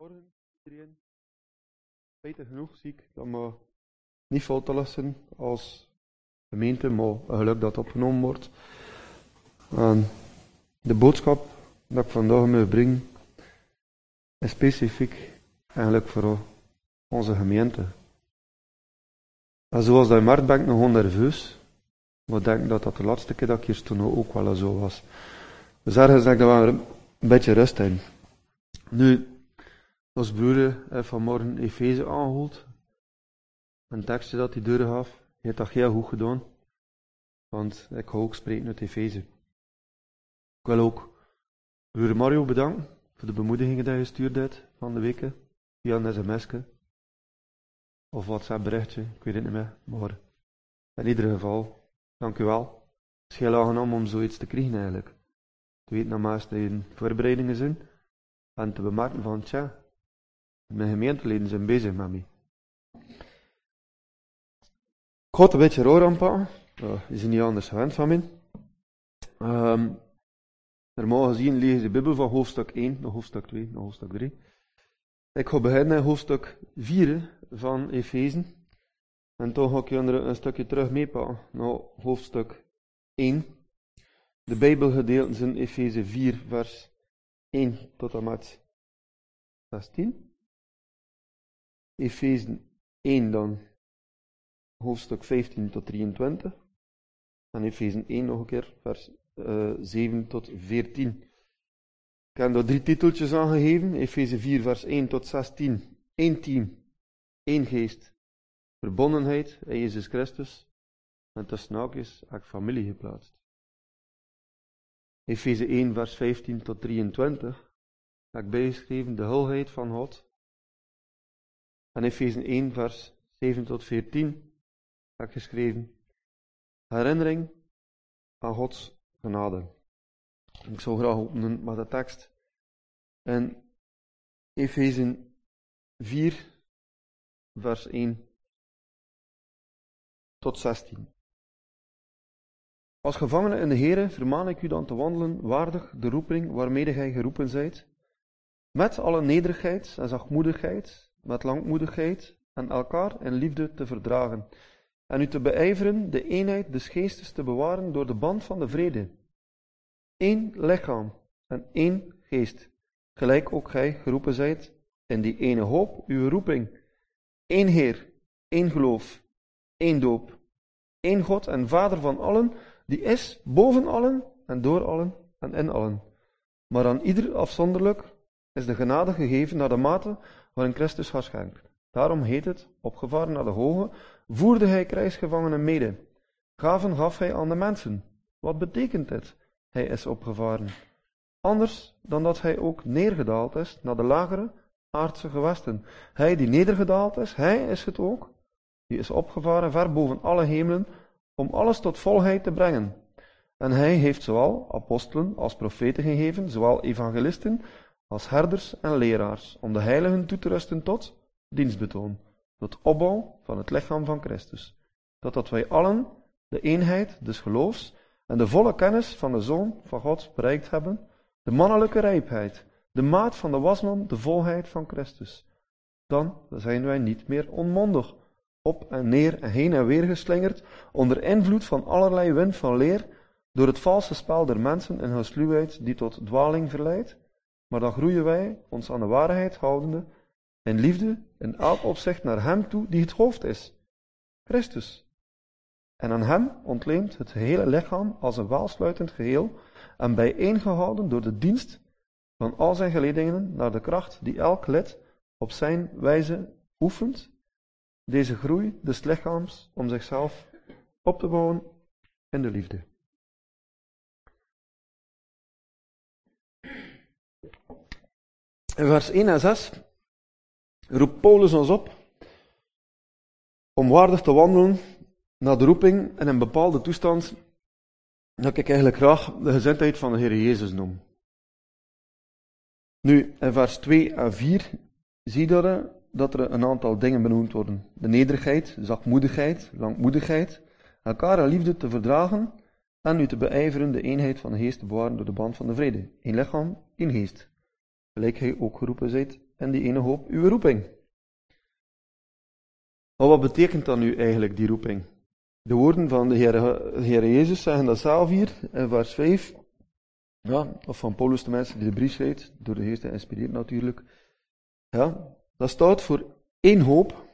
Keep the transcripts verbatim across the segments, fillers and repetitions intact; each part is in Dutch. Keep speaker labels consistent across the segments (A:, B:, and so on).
A: Morgen iedereen. Spijtig genoeg zie ik dat we niet vol te lassen als gemeente, maar een geluk dat opgenomen wordt. En de boodschap dat ik vandaag mee breng is specifiek eigenlijk voor onze gemeente. En zoals dat je merkt ben ik nog nerveus, maar ik denk dat dat de laatste keer dat ik hier stond ook wel zo was. Dus ergens denk ik dat we een beetje rust in. Nu, ons broer heeft vanmorgen Efeze aangehaald. Een tekstje dat hij doorgaf. Hij heeft dat heel goed gedaan. Want ik ga ook spreken uit Efeze. Ik wil ook broer Mario bedanken voor de bemoedigingen die je gestuurd hebt van de weken. Via een sms'je. Of WhatsApp berichtje, ik weet het niet meer. Maar in ieder geval, dank u wel. Het is heel aangenaam om zoiets te krijgen eigenlijk. Te weten naast dat er voorbereidingen zijn. En te bemerken van, tja, mijn gemeenteleden zijn bezig met mij. Ik ga het een beetje raar aanpakken. Uh, je is niet anders gewend van mij. Um, normaal gezien lees de Bijbel van hoofdstuk één naar hoofdstuk twee naar hoofdstuk drie. Ik ga beginnen in hoofdstuk vier van Efeze. En toch ga ik jullie een stukje terug meepakken naar hoofdstuk één. De Bijbelgedeelten zijn Efeze vier vers één tot en met zestien. Efeze één dan, hoofdstuk vijftien tot drieëntwintig. En Efeze één nog een keer, vers uh, zeven tot veertien. Ik heb daar drie titeltjes aangegeven. Efeze vier, vers één tot zestien. Eén team, één geest, verbondenheid in Jezus Christus. En tussen haakjes heb ik familie geplaatst. Efeze één, vers vijftien tot drieëntwintig. Heb ik bijgeschreven de hulheid van God. En Efeze één, vers zeven tot veertien, heb ik geschreven, herinnering aan Gods genade. Ik zou graag openen met de tekst. En Efeze vier, vers één tot zestien. Als gevangenen in de Here vermaan ik u dan te wandelen waardig de roeping waarmede gij geroepen zijt, met alle nederigheid en zachtmoedigheid, met langmoedigheid en elkaar in liefde te verdragen, en u te beijveren de eenheid des geestes te bewaren door de band van de vrede. Eén lichaam en één geest, gelijk ook gij geroepen zijt in die ene hoop, uw roeping. Eén Heer, één geloof, één doop, één God en Vader van allen, die is boven allen en door allen en in allen. Maar aan ieder afzonderlijk is de genade gegeven naar de mate waarin Christus haar schenkt. Daarom heet het, opgevaren naar de hoge, voerde hij krijgsgevangenen mede. Gaven gaf hij aan de mensen. Wat betekent dit? Hij is opgevaren. Anders dan dat hij ook neergedaald is naar de lagere aardse gewesten. Hij die nedergedaald is, hij is het ook. Die is opgevaren ver boven alle hemelen, om alles tot volheid te brengen. En hij heeft zowel apostelen als profeten gegeven, zowel evangelisten als herders en leraars, om de heiligen toe te rusten tot dienstbetoon, tot opbouw van het lichaam van Christus. Totdat wij allen de eenheid des geloofs en de volle kennis van de Zoon van God bereikt hebben, de mannelijke rijpheid, de maat van de wasman, de volheid van Christus. Dan zijn wij niet meer onmondig, op en neer en heen en weer geslingerd, onder invloed van allerlei wind van leer, door het valse spel der mensen en hun sluwheid die tot dwaling verleidt. Maar dan groeien wij, ons aan de waarheid houdende, in liefde, in elk opzicht naar hem toe die het hoofd is, Christus. En aan hem ontleent het hele lichaam als een welsluitend geheel en bijeengehouden door de dienst van al zijn geledingen naar de kracht die elk lid op zijn wijze oefent, deze groei des lichaams om zichzelf op te bouwen in de liefde. In vers één en zes roept Paulus ons op om waardig te wandelen naar de roeping in een bepaalde toestand dat ik eigenlijk graag de gezindheid van de Heer Jezus noem. Nu, in vers twee en vier zie je dat er een aantal dingen benoemd worden. De nederigheid, zachtmoedigheid, langmoedigheid, elkaar in liefde te verdragen en u te beijveren de eenheid van de geest te bewaren door de band van de vrede. Eén lichaam, één geest. gelijk gij ook geroepen zijt in die ene hoop uw roeping. Maar wat betekent dan nu eigenlijk die roeping? De woorden van de Heer, Heer Jezus zeggen dat zelf hier in vers vijf, ja, of van Paulus de mensen die de brief schrijft, door de Geest geïnspireerd natuurlijk. Ja, dat staat voor één hoop.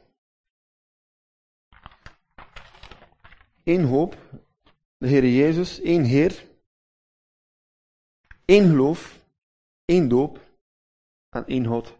A: Eén hoop, de Heer Jezus, één Heer, één geloof, één doop en één God.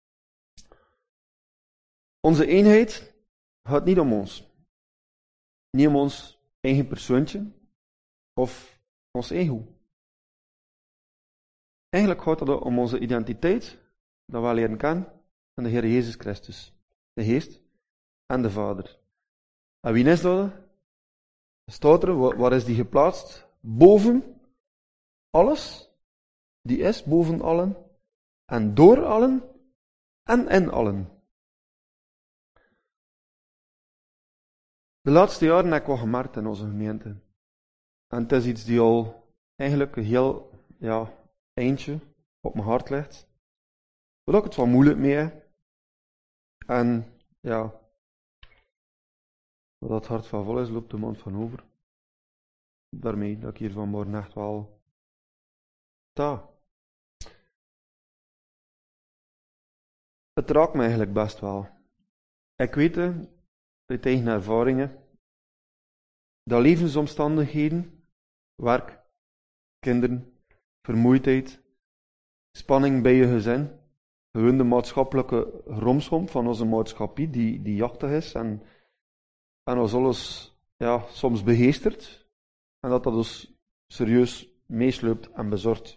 A: Onze eenheid gaat niet om ons. Niet om ons eigen persoontje of ons ego. Eigenlijk gaat het om onze identiteit, dat we leren kennen van de Heer Jezus Christus, de Geest en de Vader. En wie is dat? Staat er, waar is die geplaatst? Boven alles, die is boven allen, en door allen, en in allen. De laatste jaren heb ik wel gemerkt in onze gemeente. En het is iets die al eigenlijk een heel ja, eindje op mijn hart ligt. Waar ik het wel moeilijk mee heb. En ja, wat het hart van vol is, loopt de mond van over. Daarmee dat ik hier vanmorgen echt wel sta. Het raakt me eigenlijk best wel. Ik weet het, uit eigen ervaringen, dat levensomstandigheden, werk, kinderen, vermoeidheid, spanning bij je gezin, gewoon de maatschappelijke romslomp van onze maatschappij, die, die jachtig is en, en ons alles ja, soms begeestert, en dat dat ons serieus meesleept en bezorgt.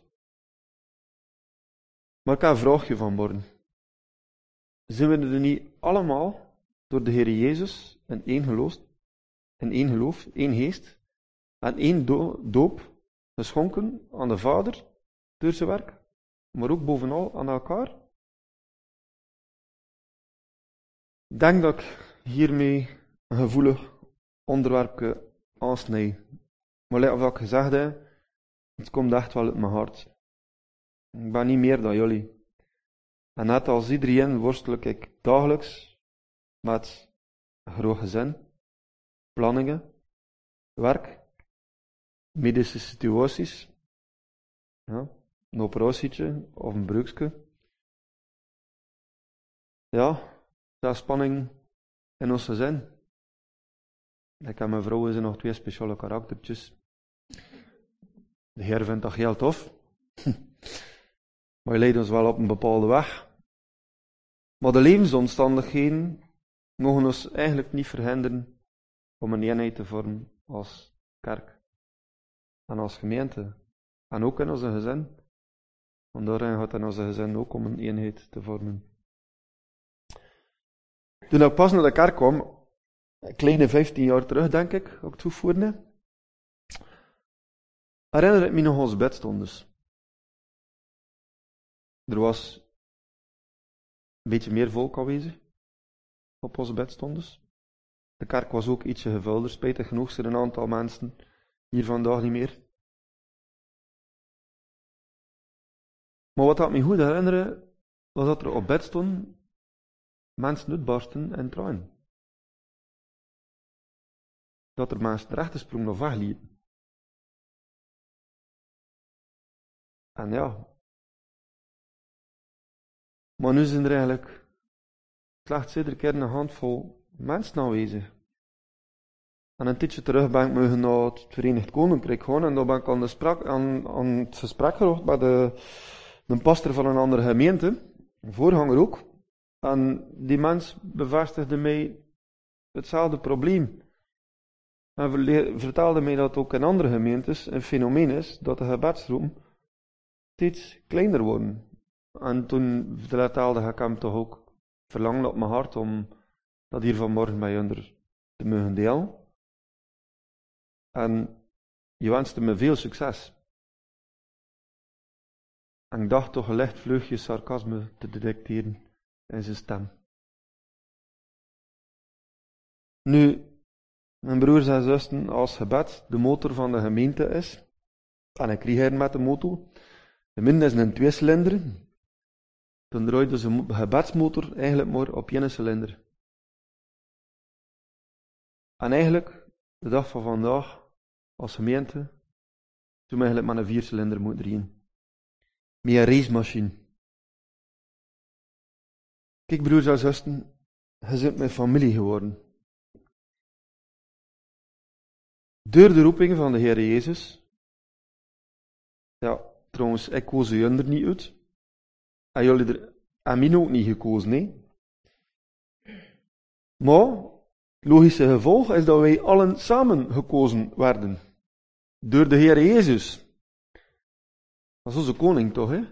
A: Maar ik heb een vraagje vanmorgen. Zijn we er niet allemaal door de Heer Jezus in één geloof, in één geloof, één geest en één do- doop geschonken aan de Vader door zijn werk, maar ook bovenal aan elkaar? Ik denk dat ik hiermee een gevoelig onderwerp aansnijd. Maar net wat ik gezegd heb, het komt echt wel uit mijn hart. Ik ben niet meer dan jullie. En net als iedereen worstel ik dagelijks met een groot gezin, planningen, werk, medische situaties, ja, een operatietje of een breukje. Ja, dat is spanning in ons gezin. Ik en mijn vrouw zijn nog twee speciale karaktertjes. De Heer vindt dat heel tof. Maar hij leidt ons wel op een bepaalde weg. Maar de levensomstandigheden mogen ons eigenlijk niet verhinderen om een eenheid te vormen als kerk. En als gemeente. En ook in onze gezin. Want daarin gaat het in onze gezin ook om een eenheid te vormen. Toen ik pas naar de kerk kwam, een kleine vijftien jaar terug denk ik, ook toevoerde, herinner ik me nog onze bedstondes. Er was een beetje meer volk aanwezig op onze bedstondes. De kerk was ook ietsje gevulder, spijtig genoeg zijn een aantal mensen hier vandaag niet meer. Maar wat ik me goed herinneren, was dat er op bed stonden mensen uitbarsten en tranen. Dat er mensen rechter sprongen of wegliepen. En ja. Maar nu zijn er eigenlijk slechts iedere keer een handvol mensen aanwezig. En een tijdje terug ben ik mogen naar het Verenigd Koninkrijk gaan en daar ben ik aan, de sprak, aan, aan het gesprek geraakt met de, de pastor van een andere gemeente, een voorganger ook. En die mens bevestigde mij hetzelfde probleem. En vertelde mij dat ook in andere gemeentes een fenomeen is dat de gebedsroom steeds kleiner worden. En toen vertelde ik hem toch ook verlangen op mijn hart om dat hier vanmorgen bij onder te mogen delen. En je wenste me veel succes. En ik dacht toch een licht vleugje sarcasme te detecteren in zijn stem. Nu, mijn broers en zussen, als gebed de motor van de gemeente is, en ik kreeg hier met de motor, de min is een tweecilinder, dan draait dus een gebedsmotor eigenlijk maar op één cilinder. En eigenlijk, de dag van vandaag, als gemeente, zou we eigenlijk maar een viercilinder moeten draaien. Met een racemachine. Kijk broers en zussen, je bent mijn familie geworden. Door de roeping van de Heer Jezus. Ja, trouwens, ik koos jullie er niet uit. En jullie er aan mij ook niet gekozen, nee. Maar, het logische gevolg is dat wij allen samen gekozen werden. Door de Heer Jezus. Dat is onze koning toch, hè?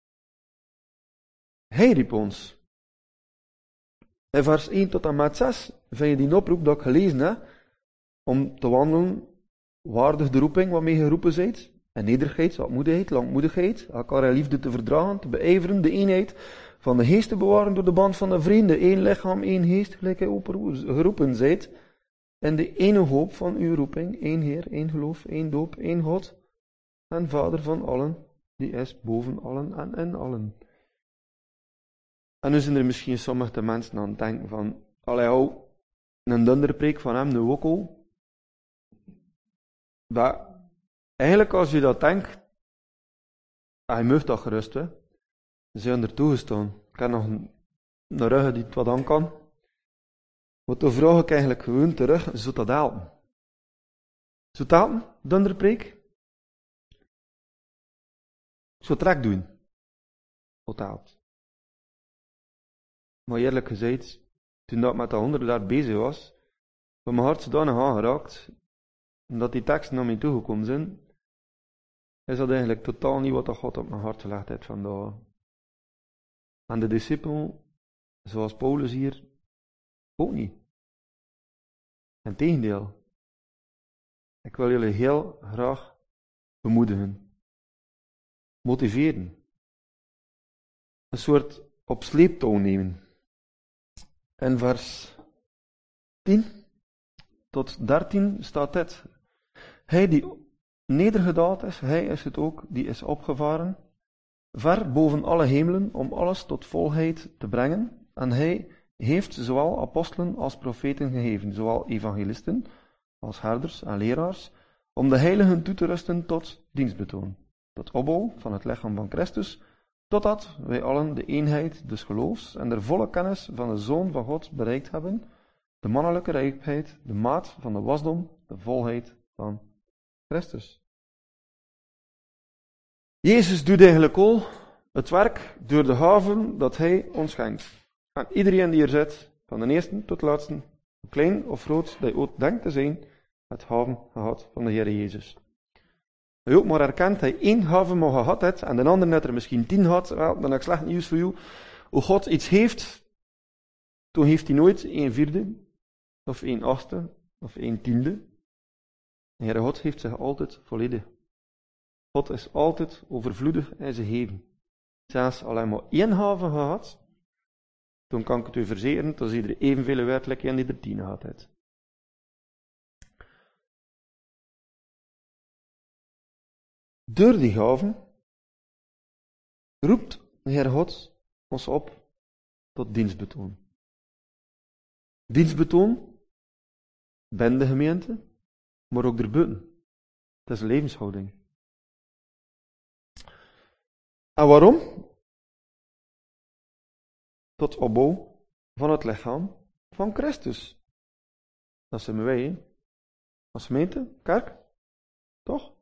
A: Hij riep ons. In vers één tot en met zes vind je die oproep dat ik gelezen heb, om te wandelen waardig de roeping waarmee je geroepen bent. En nederigheid, zachtmoedigheid, langmoedigheid, elkaar in liefde te verdragen, te beijveren, de eenheid van de geest te bewaren door de band van de vrienden, één lichaam, één geest, gelijk hij geroepen zijt. En de ene hoop van uw roeping, één Heer, één geloof, één doop, één God, en Vader van allen, die is boven allen en in allen. En nu zijn er misschien sommige mensen aan het denken van, allee hou, een dunderpreek van hem, nu ook al. Maar eigenlijk als je dat denkt, ah, je mag dat gerust, hè. Ze zijn er toegestaan. Ik heb nog een, een rug die het wat aan kan. Wat dan vraag ik eigenlijk gewoon terug, zou dat helpen? Zou dat helpen, dunderpreek? Ik zou het direct doen. Wat helpt. Maar eerlijk gezegd, toen dat met dat honderd jaar bezig was, was mijn hart zodanig aangeraakt, dat die teksten naar mij toegekomen zijn, is dat eigenlijk totaal niet wat God op mijn hart gelegd heeft vandaag. En de discipelen, zoals Paulus hier, ook niet. Integendeel. Ik wil jullie heel graag bemoedigen. Motiveren. Een soort op sleeptouw nemen. In vers tien tot dertien staat dit. Hij die nedergedaald is, hij is het ook, die is opgevaren, ver boven alle hemelen, om alles tot volheid te brengen. En hij heeft zowel apostelen als profeten gegeven, zowel evangelisten als herders en leraars, om de heiligen toe te rusten tot dienstbetoon, tot opbouw van het lichaam van Christus, totdat wij allen de eenheid des geloofs en de volle kennis van de Zoon van God bereikt hebben, de mannelijke rijpheid, de maat van de wasdom, de volheid van Christus. Jezus doet eigenlijk al het werk door de haven dat hij ons schenkt. En iedereen die er zit, van de eerste tot de laatste, klein of groot, dat je ook denkt te zijn, het haven gehad van de Heer Jezus. Hij ook maar erkent dat hij één haven maar gehad heeft, en de ander net er misschien tien had, wel, dan heb ik slecht nieuws voor jou. Hoe God iets heeft, toen heeft hij nooit één vierde, of één achtste, of één tiende. De Heere God heeft zich altijd volledig. God is altijd overvloedig in zijn geven. Zelfs alleen maar één haven gehad, toen kan ik het u verzekeren, dat iedereen evenveel werkelijk en die er tien gehad heeft. Door die gaven roept de Heer God ons op tot dienstbetoon. Dienstbetoon binnen de gemeente, maar ook erbuiten. Dat is een levenshouding. En waarom? Tot opbouw van het lichaam van Christus. Dat zijn wij, hè? Als gemeente, kerk, toch?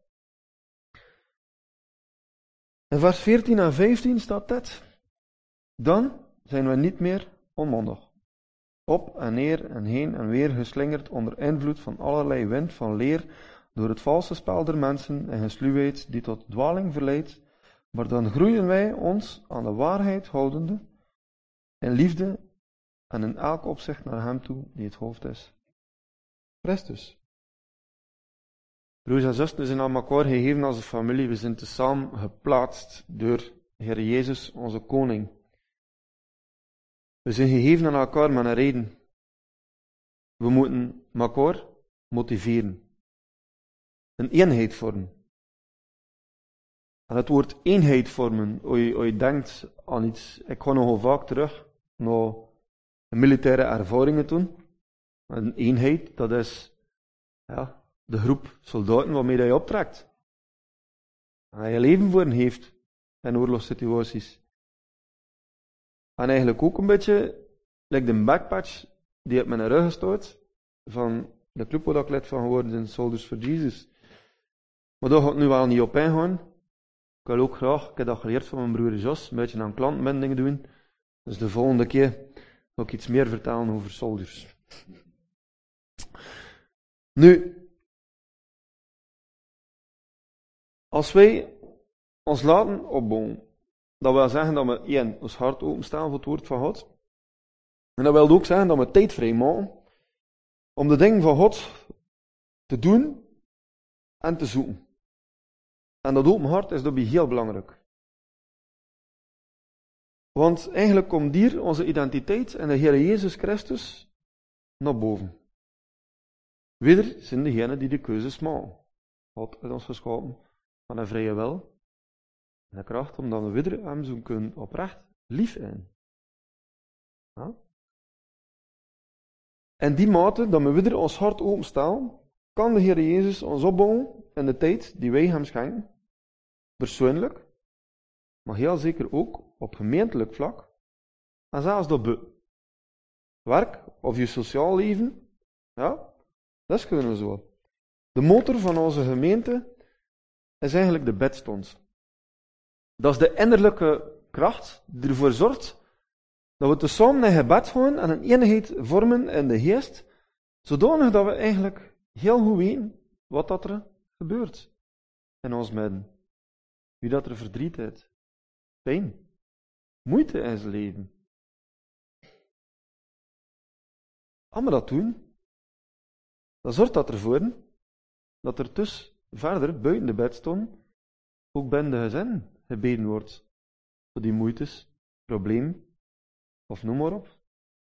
A: In vers veertien en vijftien staat dit. Dan zijn we niet meer onmondig. Op en neer en heen en weer geslingerd onder invloed van allerlei wind van leer, door het valse spel der mensen en gesluwheid die tot dwaling verleidt, maar dan groeien wij ons aan de waarheid houdende, in liefde en in elk opzicht naar hem toe die het hoofd is. Christus. Broers en zusters, we zijn aan elkaar gegeven als een familie, we zijn tezamen geplaatst door Heer Jezus, onze koning. We zijn gegeven aan elkaar met een reden. We moeten elkaar motiveren. Een eenheid vormen. En het woord eenheid vormen, als je, als je denkt aan iets, ik ga nogal vaak terug naar militaire ervaringen toen. Een eenheid, dat is ja, de groep soldaten waarmee je optrekt. En je leven voor hen heeft in oorlogssituaties. En eigenlijk ook een beetje, like de backpatch die op mijn rug staat, van de club waar ik lid van geworden ben, Soldiers for Jesus. Maar daar gaat het nu wel niet op ingaan. Ik wil ook graag, ik heb dat geleerd van mijn broer Jos, een beetje aan klantbinding doen. Dus de volgende keer ga ik iets meer vertellen over Soldiers. Nu, als wij ons laten opbouwen, dat wil zeggen dat we één, ons hart openstaan voor het woord van God. En dat wil ook zeggen dat we tijd vrijmaken om de dingen van God te doen en te zoeken. En dat open hart is daarbij heel belangrijk. Want eigenlijk komt hier onze identiteit in de Heer Jezus Christus naar boven. Weder zijn degenen die de keuzes maken. God heeft ons geschapen van een vrije wil en de kracht omdat we weder hem zo kunnen oprecht lief zijn. Ja? En die mate dat we weder ons hart openstaan, kan de Heer Jezus ons opbouwen in de tijd die wij hem schenken. Persoonlijk, maar heel zeker ook op gemeentelijk vlak. En zelfs dat be werk of je sociaal leven, ja, dat is gewoon zo. De motor van onze gemeente is eigenlijk de bedstond. Dat is de innerlijke kracht die ervoor zorgt dat we tezamen in gebed gaan en een eenheid vormen in de geest, zodanig dat we eigenlijk heel goed weten wat dat er gebeurt in ons midden. Wie dat er verdriet heeft, pijn, moeite in zijn leven. Als we dat doen, dan zorgt dat ervoor dat er dus verder, buiten de bedstond, ook binnen de gezin gebeden wordt voor die moeites, problemen, of noem maar op.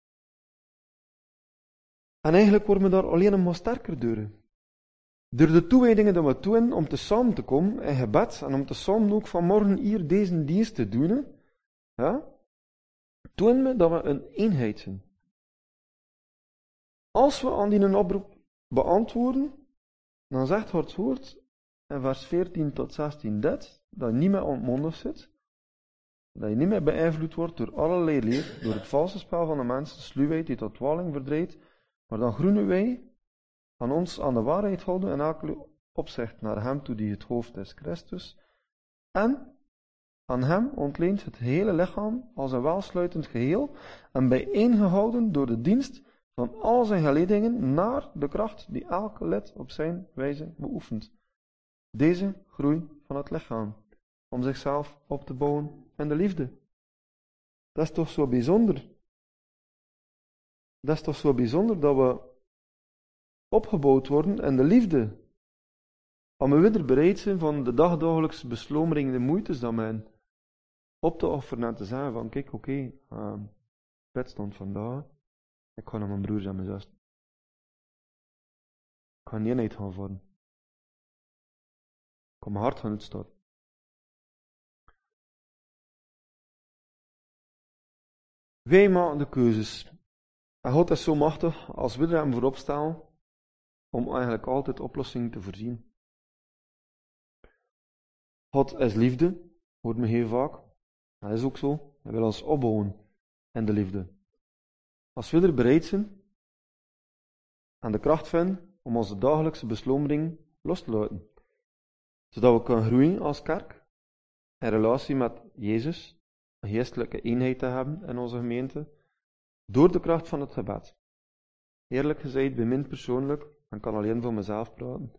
A: En eigenlijk worden we daar alleen maar sterker door. Door de toewijdingen die we doen om te samen te komen in gebed en om te samen ook vanmorgen hier deze dienst te doen, ja, doen we dat we een eenheid zijn. Als we aan die oproep beantwoorden, dan zegt Gods woord in vers veertien tot zestien dit, dat je niet meer ontmondigd zit, dat je niet meer beïnvloed wordt door allerlei leer, door het valse spel van de mensen, sluwheid die tot dwaling verdrijft, maar dan groeien wij aan ons aan de waarheid houden in elke opzicht naar hem toe die het hoofd is, Christus, en aan hem ontleent het hele lichaam als een welsluitend geheel en bijeengehouden door de dienst van al zijn geledingen naar de kracht die elke lid op zijn wijze beoefent. Deze groei van het lichaam, om zichzelf op te bouwen in de liefde. Dat is toch zo bijzonder. Dat is toch zo bijzonder dat we opgebouwd worden in de liefde. Als we weer bereid zijn van de dagdagelijkse beslomeringen, de moeites dat men op te offeren en te zeggen van kijk, oké, okay, uh, bed stond vandaag, ik ga naar mijn broers en mijn zus. Ik ga niet gaan vormen. Ik ga mijn hart gaan uitstorten. Wij maken de keuzes. En God is zo machtig als we er hem voorop staan om eigenlijk altijd oplossingen te voorzien. God is liefde, hoort me heel vaak. Dat is ook zo. Hij wil ons opbouwen in de liefde. Als we er bereid zijn en de kracht vinden om onze dagelijkse beslomering los te laten, zodat we kunnen groeien als kerk, in relatie met Jezus, een geestelijke eenheid te hebben in onze gemeente, door de kracht van het gebed. Eerlijk gezegd, bemind persoonlijk, en kan alleen voor mezelf praten.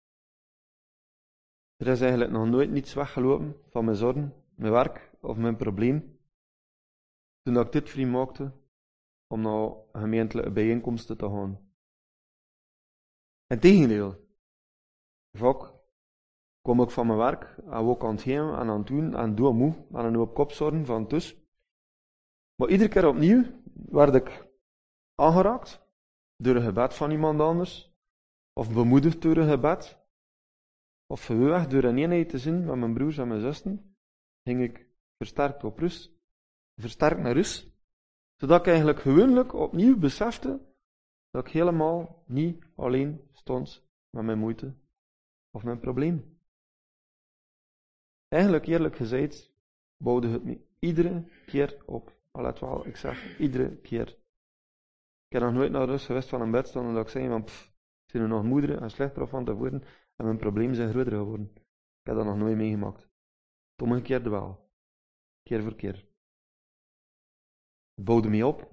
A: Er is eigenlijk nog nooit niets weggelopen van mijn zorgen, mijn werk of mijn probleem, toen ik dit vrij maakte om naar gemeentelijke bijeenkomsten te gaan. Integendeel, vaak kom ik van mijn werk en ook aan het geven en aan het doen en doe moe en een hoop kopzorgen van dus. Maar iedere keer opnieuw werd ik aangeraakt door een gebed van iemand anders of bemoedigd door een gebed. of gewoonweg door een eenheid te zijn met mijn broers en mijn zussen, ging ik versterkt op rust, versterkt naar rust, zodat ik eigenlijk gewoonlijk opnieuw besefte dat ik helemaal niet alleen stond met mijn moeite of mijn probleem. Eigenlijk, eerlijk gezegd, bouwde het me iedere keer op. Al let wel, ik zeg iedere keer. Ik heb nog nooit naar rust geweest van een bed staan en dat ik zei van pff, ik ben er nog moeder en slechter af van te worden en mijn problemen zijn groter geworden. Ik heb dat nog nooit meegemaakt. Het omgekeerde wel. Keer voor keer. Het bouwde me op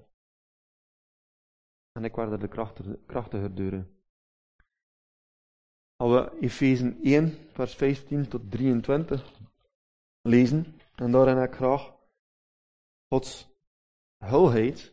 A: en ik werd er de krachtiger, krachtiger door. Als we Efezen één, vers vijftien tot drieëntwintig lezen, en daarin heb ik graag Gods hulheid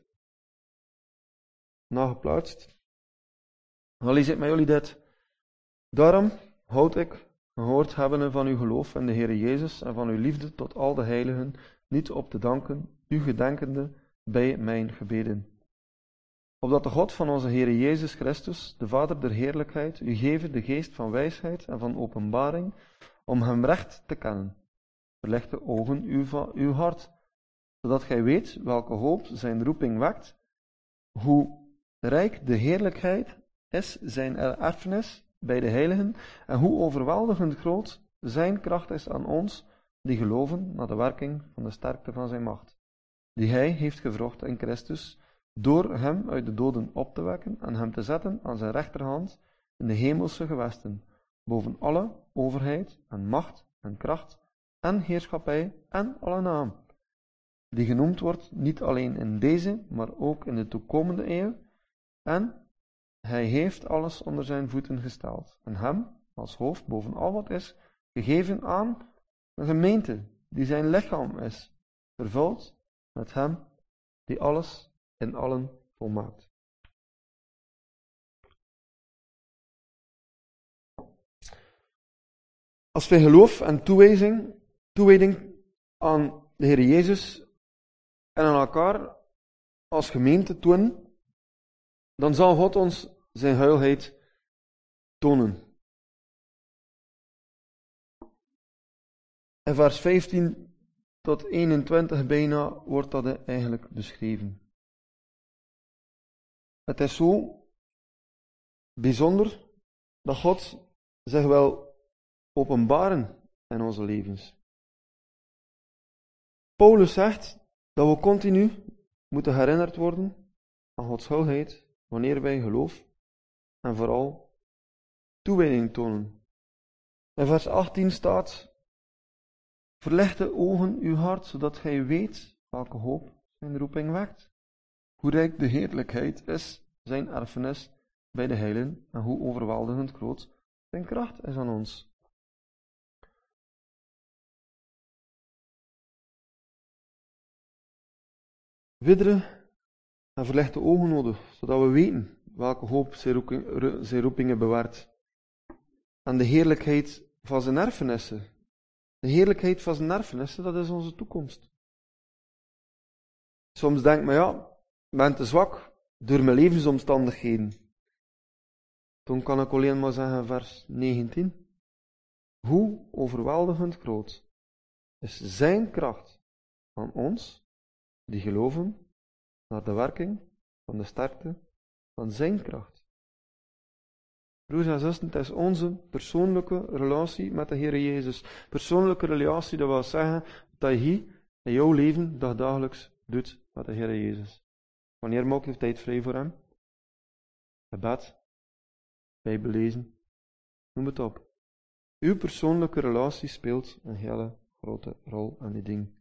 A: nageplaatst, dan lees ik met jullie dit. Daarom houd ik, gehoord hebbende van uw geloof in de Heer Jezus en van uw liefde tot al de heiligen, niet op te danken, u gedenkende bij mijn gebeden. Opdat de God van onze Heer Jezus Christus, de Vader der heerlijkheid, u geven de geest van wijsheid en van openbaring, om hem recht te kennen. Verlicht de ogen uw, uw hart, zodat gij weet welke hoop zijn roeping wekt, hoe rijk de heerlijkheid is zijn erfenis bij de heiligen, en hoe overweldigend groot zijn kracht is aan ons, die geloven naar de werking van de sterkte van zijn macht, die hij heeft gevrocht in Christus, door hem uit de doden op te wekken en hem te zetten aan zijn rechterhand in de hemelse gewesten, boven alle overheid en macht en kracht en heerschappij en alle naam, die genoemd wordt niet alleen in deze, maar ook in de toekomende eeuw, en hij heeft alles onder zijn voeten gesteld, en hem, als hoofd boven al wat is, gegeven aan een gemeente, die zijn lichaam is, vervuld met hem, die alles in allen volmaakt. Als wij geloof en toewijding, toewijding aan de Heer Jezus en aan elkaar als gemeente tonen, dan zal God ons zijn heilheid tonen. In vers vijftien tot eenentwintig bijna wordt dat eigenlijk beschreven. Het is zo bijzonder dat God zich wil openbaren in onze levens. Paulus zegt dat we continu moeten herinnerd worden aan Gods heilheid wanneer wij geloof en vooral toewijding tonen. In vers achttien staat: verlicht de ogen uw hart, zodat gij weet welke hoop zijn roeping wekt, hoe rijk de heerlijkheid is zijn erfenis bij de heiligen en hoe overweldigend groot zijn kracht is aan ons. Wideren en verlichte ogen nodig, zodat we weten welke hoop zijn roepingen bewaart. En de heerlijkheid van zijn erfenissen. De heerlijkheid van zijn erfenissen, dat is onze toekomst. Soms denk men, ja, ik ben te zwak door mijn levensomstandigheden. Toen kan ik alleen maar zeggen, vers negentien. Hoe overweldigend groot is zijn kracht aan ons, die geloven naar de werking van de sterkte van zijn kracht. Broers en zussen, het is onze persoonlijke relatie met de Heer Jezus. Persoonlijke relatie, dat wil zeggen dat je hier in jouw leven dagdagelijks doet met de Heer Jezus. Wanneer maak je tijd vrij voor hem? Gebed, Bijbel lezen, noem het op. Uw persoonlijke relatie speelt een hele grote rol aan die ding.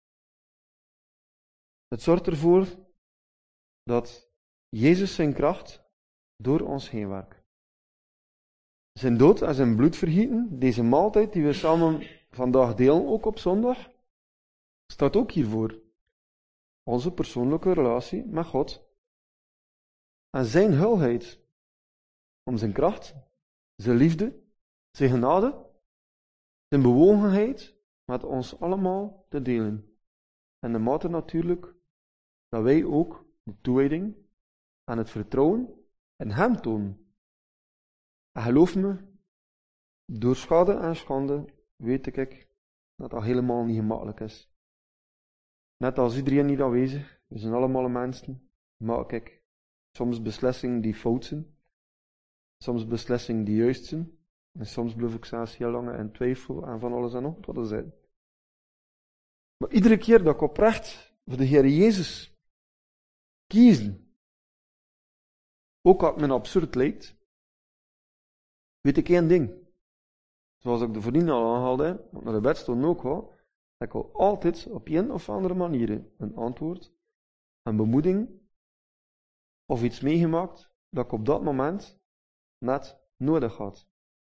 A: Het zorgt ervoor dat Jezus zijn kracht door ons heen werkt. Zijn dood en zijn bloedvergieten, deze maaltijd die we samen vandaag delen, ook op zondag, staat ook hiervoor. Onze persoonlijke relatie met God. En zijn heilheid. Om zijn kracht, zijn liefde, zijn genade, zijn bewogenheid met ons allemaal te delen. En de mate natuurlijk dat wij ook de toewijding en het vertrouwen in hem tonen. En geloof me, Door schade en schande weet ik dat dat helemaal niet gemakkelijk is. Net als iedereen hier aanwezig, we zijn allemaal mensen, maak ik soms beslissingen die fout zijn, soms beslissingen die juist zijn, en soms blijf ik zelfs heel lang in twijfel en van alles en nog wat er zijn. Maar iedere keer dat ik oprecht voor de Heer Jezus kiezen, ook als het me absurd lijkt, weet ik één ding. Zoals ik de vrienden al aanhaalde, want naar de bed stond ook wel, dat ik al altijd op een of andere manier een antwoord, een bemoeding of iets meegemaakt dat ik op dat moment net nodig had.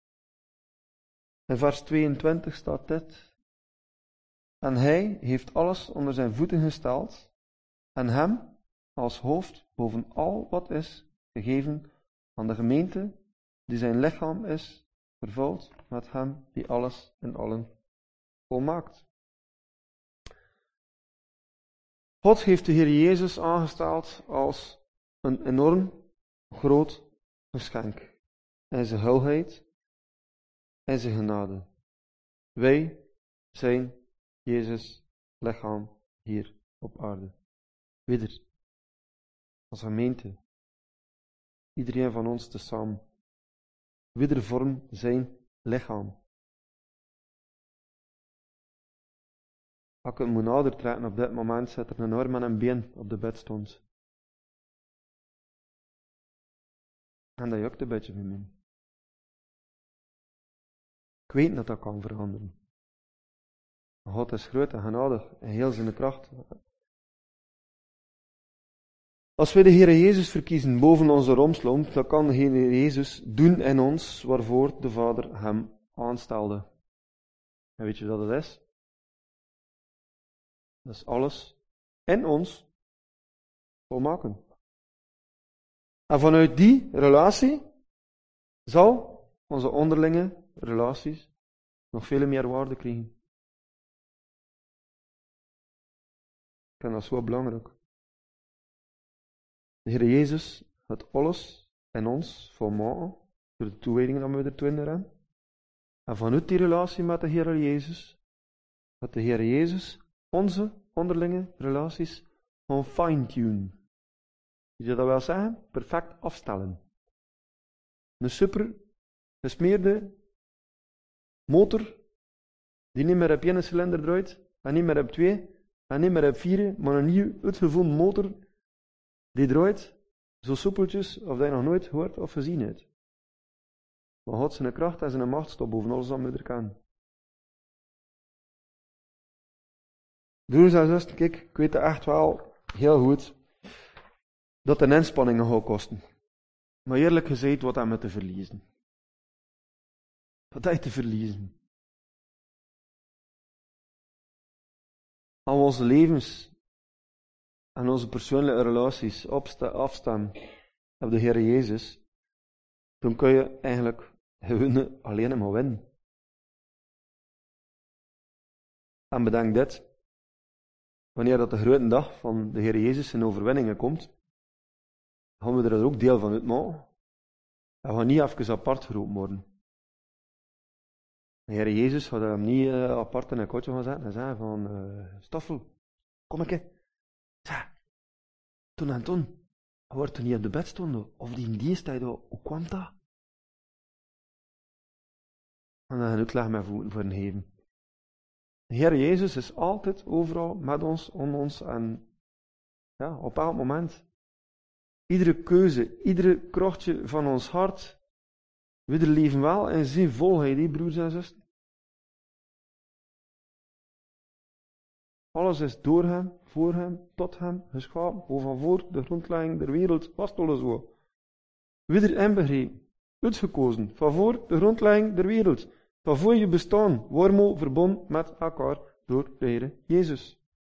A: In vers tweeëntwintig staat dit. En hij heeft alles onder zijn voeten gesteld en hem als hoofd boven al wat is gegeven aan de gemeente die zijn lichaam is, vervuld met hem die alles in allen volmaakt. God heeft de Heer Jezus aangesteld als een enorm groot geschenk. En zijn heelheid en zijn genade. Wij zijn Jezus' lichaam hier op aarde. Weder, als gemeente, iedereen van ons tezamen, weder vorm zijn lichaam. Als ik het moet nader trekken op dit moment, zit er een arm en een been op de bed stond. En dat jukt een beetje voor mij. Ik weet dat dat kan veranderen. God is groot en genadig en heel zijn kracht. Als wij de Heer Jezus verkiezen boven onze romslomp, dan kan de Heer Jezus doen in ons waarvoor de Vader hem aanstelde. En weet je wat dat is? Dat is alles in ons volmaken. En vanuit die relatie zal onze onderlinge relaties nog veel meer waarde krijgen. Ik vind dat zo belangrijk. De Heer Jezus had alles in ons volmaken door de toewijding dat we er toe hebben. En vanuit die relatie met de Heer Jezus had de Heer Jezus onze onderlinge relaties van fine-tune. Weet je dat wel zeggen? Perfect afstellen. Een super gesmeerde motor die niet meer op één cilinder draait, en niet meer op twee, en niet meer op vier, maar een nieuw uitgevonden motor die draait zo soepeltjes of dat je nog nooit hoort of gezien hebt. Maar God zijn kracht en zijn macht staat boven alles aan we kan. Broers en zussen, kijk, ik weet het echt wel heel goed dat een inspanningen gaat kosten. Maar eerlijk gezegd, wat hebben we te verliezen? Wat heb je te verliezen? Al onze levens en onze persoonlijke relaties afstaan op de Heer Jezus, dan kun je eigenlijk gewoon alleen maar winnen. En bedenk dit, wanneer dat de grote dag van de Heer Jezus in overwinningen komt, gaan we er ook deel van uitmaken. En we gaan niet even apart geroepen worden. De Heer Jezus gaat hem niet uh, apart in een kotje gaan zetten en zeggen van, uh, Stoffel, kom ik hè. Zeg, toen en toen, hij wordt er niet op de bed stonden, of die in dienst, hoe kwam dat? En dan uitleg met voeten voor een geven. De Heer Jezus is altijd overal met ons, om ons en ja, op elk moment. Iedere keuze, iedere krochtje van ons hart, we leven wel in zijn volheid, die broers en zussen. Alles is door hem, voor hem, tot hem, geschapen, hoe van voor de grondlegging der wereld was het alles zo. We erin begrepen, uitgekozen, van voor de grondlegging der wereld, van voor je bestaan, warmo verbonden met elkaar door de Heer Jezus.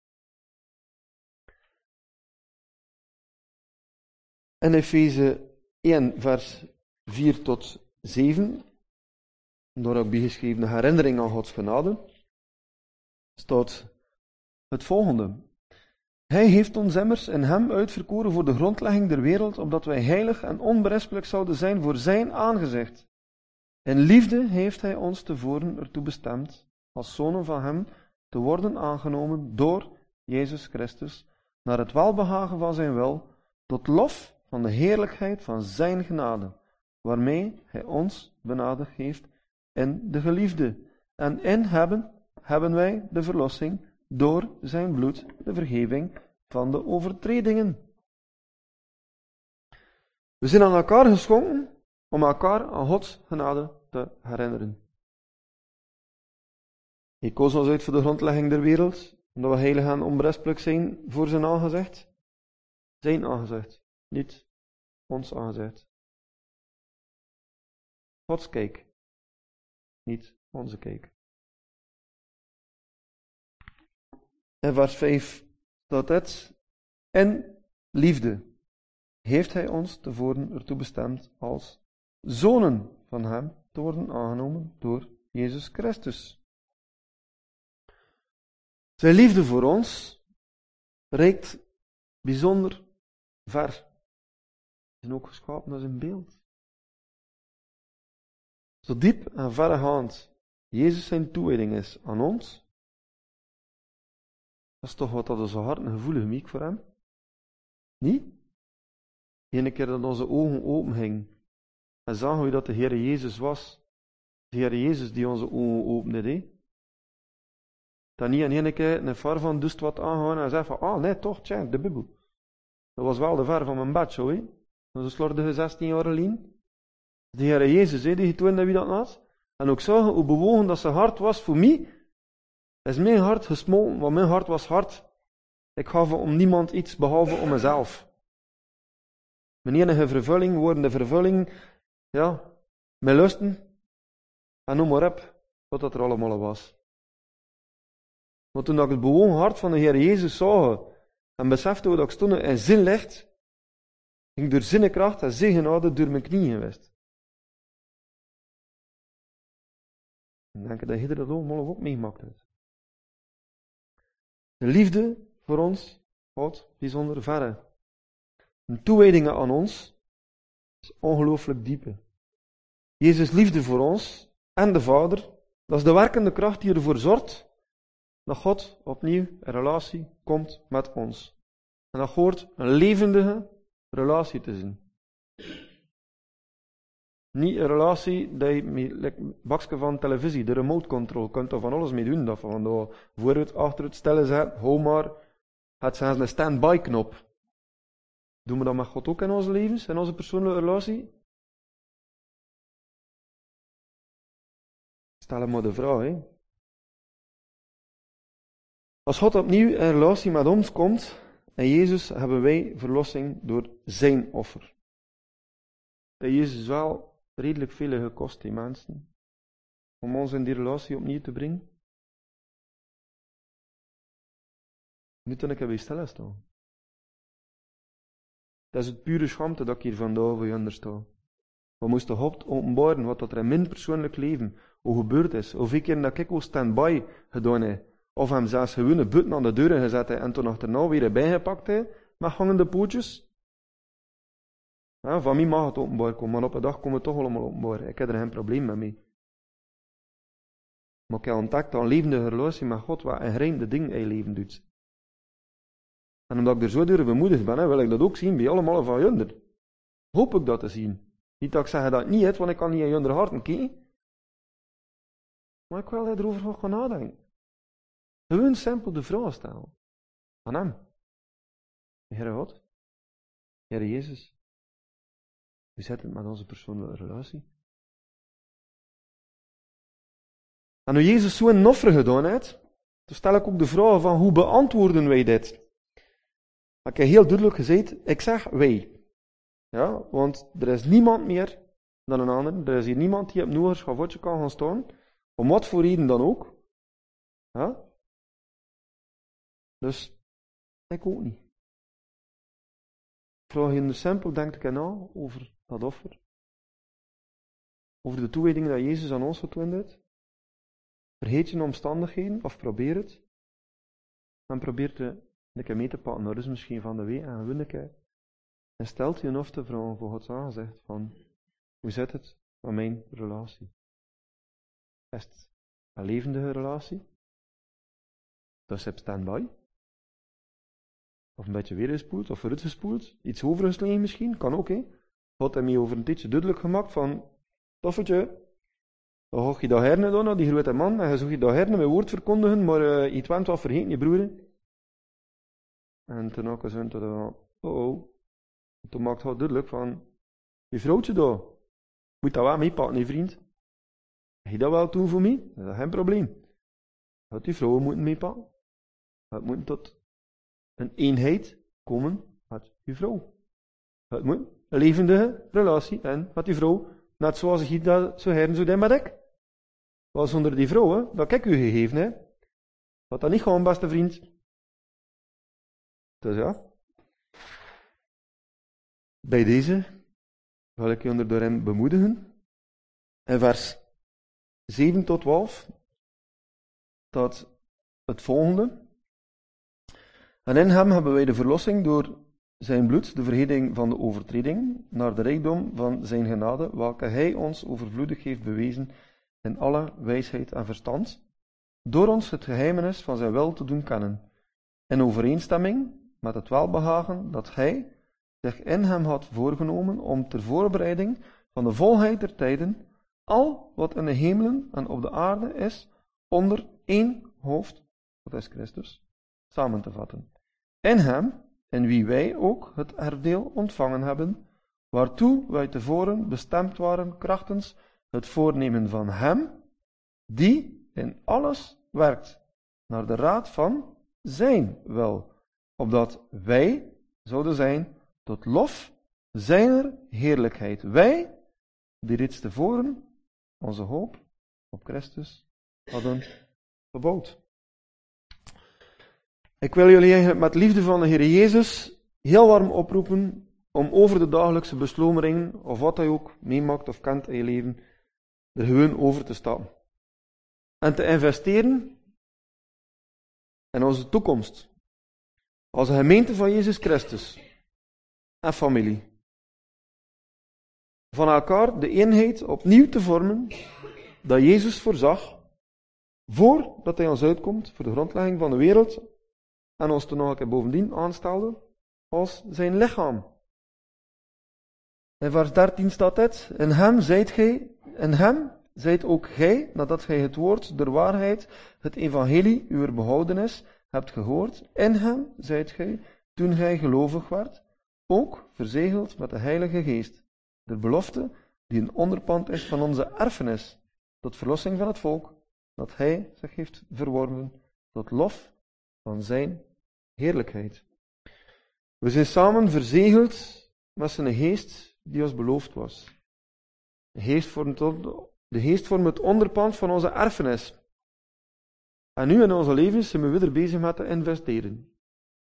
A: In Efeze één, vers vier tot zeven, door ook bijgeschreven herinnering aan Gods genade, staat het volgende. Hij heeft ons immers in hem uitverkoren voor de grondlegging der wereld, opdat wij heilig en onberispelijk zouden zijn voor zijn aangezicht. In liefde heeft hij ons tevoren ertoe bestemd, als zonen van hem, te worden aangenomen door Jezus Christus, naar het welbehagen van zijn wil, tot lof van de heerlijkheid van zijn genade, waarmee hij ons benadigd heeft in de geliefde. En in hebben, hebben wij de verlossing door zijn bloed, de vergeving van de overtredingen. We zijn aan elkaar geschonken om elkaar aan Gods genade te herinneren. Hij koos ons uit voor de grondlegging der wereld, omdat we heilig en onberispelijk zijn voor zijn aangezicht. Zijn aangezicht, niet ons aangezicht. Gods kijk, niet onze kijk. In vers vijf staat het: in liefde heeft hij ons tevoren ertoe bestemd als zonen van hem te worden aangenomen door Jezus Christus. Zijn liefde voor ons reikt bijzonder ver. We zijn ook geschapen naar zijn beeld. Zo diep en verregaand Jezus zijn toewijding is aan ons, dat is toch wat dat onze harten gevoelig miek voor hem? Niet? Ene keer dat onze ogen open gingen en zagen we dat de Heer Jezus was. De Heer Jezus die onze ogen opende. He? Dat niet in ene keer een ver van dus wat aangaan en zei van, ah nee toch, tja, de Bijbel. Dat was wel de ver van mijn bed, zo hé. Dat is een slordige zestien jaar geleden. De Heer Jezus, he, die getoonde wie dat was. En ook zagen hoe bewogen dat zijn hart was voor mij. Is mijn hart gesmolten, want mijn hart was hard. Ik gaf om niemand iets behalve om mezelf. Mijn enige vervulling, worden de vervulling, ja, mijn lusten, en noem maar op, wat dat er allemaal was. Want toen ik het bewogen hart van de Heer Jezus zag, en besefte hoe dat ik stond in zijn licht, ging ik door zijn kracht en zijn genade door mijn knieën geweest. Ik denk dat je dat allemaal ook meegemaakt hebt. De liefde voor ons gaat bijzonder verre. Een toewijding aan ons is ongelooflijk diepe. Jezus' liefde voor ons en de Vader, dat is de werkende kracht die ervoor zorgt dat God opnieuw in relatie komt met ons. En dat hoort een levendige relatie te zijn. Niet een relatie dat je met het bakje van televisie, de remote control, kunt er van alles mee doen. Dat van daar voor het, achter het stellen zet, hou maar, het zijn een stand-by knop. Doen we dat met God ook in onze levens, in onze persoonlijke relatie? Stel maar de vraag, hè. Als God opnieuw in relatie met ons komt, en Jezus, hebben wij verlossing door zijn offer. En Jezus wel redelijk veel gekost, die mensen, om ons in die relatie opnieuw te brengen. Nu toen ik er bij stilstaan. Dat is het pure schaamte dat ik hier vandaag voor je ondersta. We moesten God openbaren wat er in mijn persoonlijk leven hoe gebeurd is. Hoeveel keer dat ik ook stand-by gedaan heb. Of hem zelfs gewoon een button aan de deuren gezet heb en toen achterna weer erbij gepakt heb met hangende pootjes. Ja, van mij mag het openbaar komen, maar op een dag komen het toch allemaal openbaar. Ik heb er geen probleem mee. mee. Maar ik heb ontdekt dat een levende relatie met God wat een geheimde ding in je leven doet. En omdat ik er zo door bemoedigd ben, wil ik dat ook zien bij allemaal van junder. Hoop ik dat te zien. Niet dat ik zeg dat het niet is, want ik kan niet in junder harten kijken. Maar ik wil erover gaan nadenken. Gewoon simpel de vraag stellen. Aan hem. Heere God. Heere Jezus. Hoe zit het met onze persoonlijke relatie? En nu Jezus zo'n offer gedaan heeft, dan stel ik ook de vraag van hoe beantwoorden wij dit? Ik heb heel duidelijk gezegd, ik zeg wij. Ja, want er is niemand meer dan een ander. Er is hier niemand die op Noach's schavotje kan gaan staan. Om wat voor reden dan ook. Ja? Dus, ik ook niet. Ik vraag je dus simpel, denk ik na over dat offer. Over de toewijding dat Jezus aan ons getoond heeft. Vergeet je omstandigheden, of probeer het. En probeer te een keer mee te pakken, dat is misschien van de week, en win een keer. En stelt je een of te vragen voor Gods aangezicht van, hoe zit het van mijn relatie? Is het een levendige relatie? Dus heb standby? Of een beetje weergespoeld, of vooruitgespoeld? Iets overgeslagen misschien? Kan ook, hè? God heeft mij over een tijdje duidelijk gemaakt van, toffeltje, dan ga je dat herne doen, die grote man, en je zou je dat herne met woord verkondigen, maar uh, je twent wat vergeten, je broer. En toen had ik gezegd, oh oh, toen maakt God duidelijk van, je vrouwtje daar, moet dat wel meepakken, hè, vriend? Heb je dat wel doen voor mij? Dat is geen probleem. Dat die vrouwen moeten meepakken. Het moet tot een eenheid komen met je vrouw. Het moet een levendige relatie en met die vrouw, net zoals ik dat zo heren zo deed met ik. Want zonder die vrouw, dat ik u gegeven heb, dat dat niet gewoon, beste vriend. Dus ja. Bij deze wil ik je onder door hem bemoedigen. In vers zeven tot twaalf staat het volgende. En in hem hebben wij de verlossing door zijn bloed, de vergeving van de overtreding, naar de rijkdom van zijn genade, welke hij ons overvloedig heeft bewezen in alle wijsheid en verstand, door ons het geheimenis van zijn wil te doen kennen, in overeenstemming met het welbehagen dat hij zich in hem had voorgenomen om ter voorbereiding van de volheid der tijden al wat in de hemelen en op de aarde is, onder één hoofd, dat is Christus, samen te vatten. In hem, in wie wij ook het erfdeel ontvangen hebben, waartoe wij tevoren bestemd waren krachtens het voornemen van hem, die in alles werkt, naar de raad van zijn wil, opdat wij zouden zijn tot lof zijner heerlijkheid. Wij, die reeds tevoren onze hoop op Christus hadden gebouwd. Ik wil jullie eigenlijk met liefde van de Heer Jezus heel warm oproepen om over de dagelijkse beslomeringen, of wat hij ook meemaakt of kent in je leven, er gewoon over te stappen. En te investeren in onze toekomst. Als een gemeente van Jezus Christus en familie. Van elkaar de eenheid opnieuw te vormen dat Jezus voorzag, voordat hij ons uitkomt voor de grondlegging van de wereld en ons toen nog een keer bovendien aanstelde als zijn lichaam. In vers dertien staat het, in hem zijt gij, in hem zijt ook gij, nadat gij het woord der waarheid, het evangelie uwer behoudenis, hebt gehoord, in hem zijt gij, toen gij gelovig werd, ook verzegeld met de Heilige Geest, de belofte die een onderpand is van onze erfenis, tot verlossing van het volk, dat hij zich heeft verworven, tot lof van zijn heerlijkheid. We zijn samen verzegeld met zijn geest die ons beloofd was. De geest vormt, de geest vormt het onderpand van onze erfenis. En nu in onze levens zijn we weer bezig met te investeren.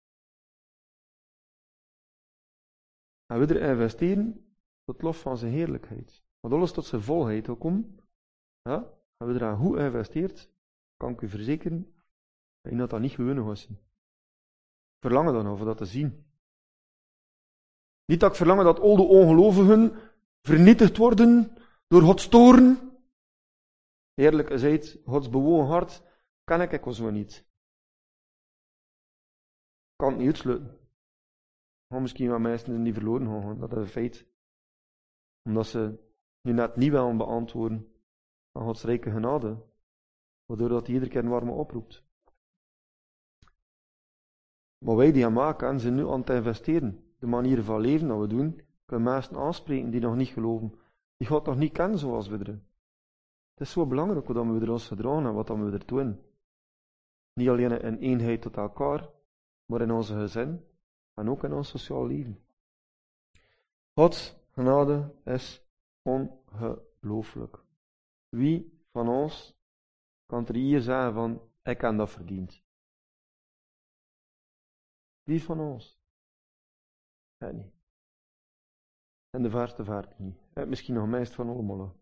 A: En we er investeren tot lof van zijn heerlijkheid. Want alles tot zijn volheid wil komen. Ja? En we eraan goed investeert, kan ik u verzekeren, dat dat, dat niet gewoon was. Verlangen dan over dat te zien. Niet dat ik verlangen dat al de ongelovigen vernietigd worden door Gods toorn. Eerlijk gezegd, Gods bewogen hart ken ik ook zo niet. Ik kan het niet uitsluiten. Maar misschien wel mensen die verloren gaan, dat is een feit. Omdat ze nu net niet willen beantwoorden aan Gods rijke genade, waardoor dat hij iedere keer een warme oproept. Maar wij die hem maken, zijn nu aan het investeren. De manier van leven dat we doen, kunnen mensen aanspreken die nog niet geloven. Die God nog niet kennen zoals we er. Het is zo belangrijk hoe we er ons gedragen en wat we er doen. Niet alleen in eenheid tot elkaar, maar in onze gezin en ook in ons sociaal leven. Gods genade is ongelooflijk. Wie van ons kan er hier zeggen van, ik heb dat verdiend? Wie van ons? Ja, niet. En de verste vaart niet. Ja, misschien nog meest van allemaal.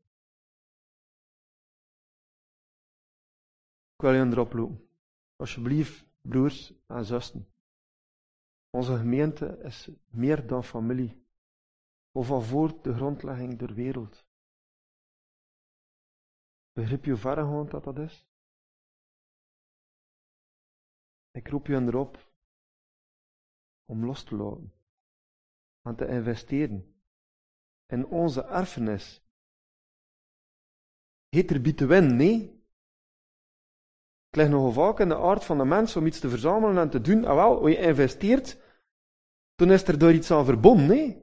A: Ik wil je erop lopen. Alsjeblieft, broers en zussen. Onze gemeente is meer dan familie. Of al voor de grondlegging der wereld. Begrip je hoe verregaand dat dat is? Ik roep je erop om los te laten. Aan te investeren in onze erfenis. Heet er bij te winnen, nee. Het ligt nogal vaak in de aard van de mens om iets te verzamelen en te doen. En wel, als je investeert, dan is er door iets aan verbonden, nee.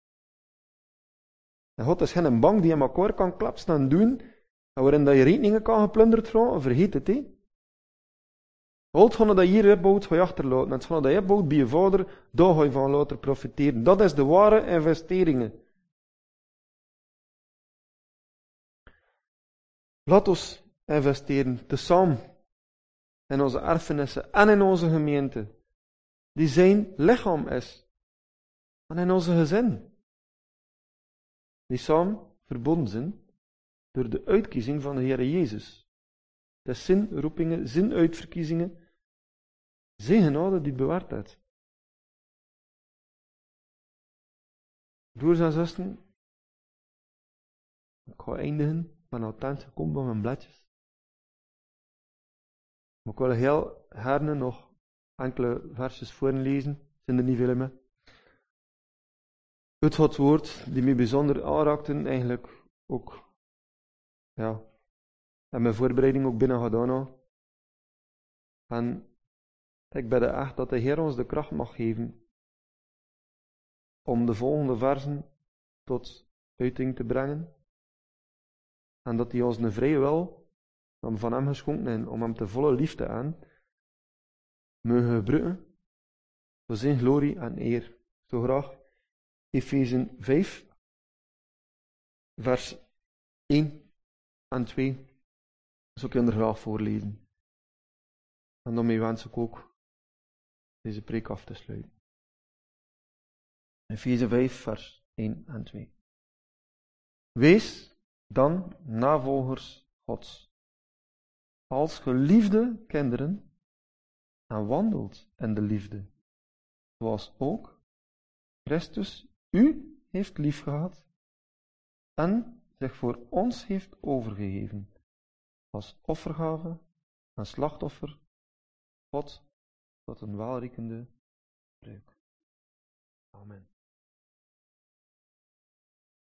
A: En God is geen bank die in elkaar kan klapsen en doen, en waarin dat je rekeningen kan geplunderd worden, vergeet het, hè. Al het dat je hier opbouwt, ga je achterlaten. En het dat je opbouwt bij je vader, daar ga je van later profiteren. Dat is de ware investeringen. Laat ons investeren, tezamen, in onze erfenissen en in onze gemeente, die zijn lichaam is. En in onze gezin, die samen verbonden zijn door de uitkiezing van de Heer Jezus. Het is zijn roepingen, zijn uitverkiezingen, zijn genade die het bewaard heeft. Broers en zussen, ik ga eindigen, ik ben al tijd gekomen bij mijn bladjes. Maar ik wil heel gerne nog enkele versjes voorlezen, zijn er niet veel meer. Het Gods woord die mij bijzonder aanraakten, eigenlijk ook, ja, en mijn voorbereiding ook binnen gedaan had. En ik bid echt dat de Heer ons de kracht mag geven om de volgende versen tot uiting te brengen. En dat hij ons een vrije wil, om van hem geschonken en om hem te volle liefde aan, mogen gebruiken voor zijn glorie en eer. Zo graag Efezen vijf, vers één en twee, zou ik je er graag voorlezen. En daarmee wens ik ook deze preek af te sluiten. Efezen vijf, vers één en twee. Wees dan navolgers Gods, als geliefde kinderen, en wandelt in de liefde, zoals ook Christus u heeft liefgehad en zich voor ons heeft overgegeven, als offergave en slachtoffer, God tot een welriekende gebruik. Amen.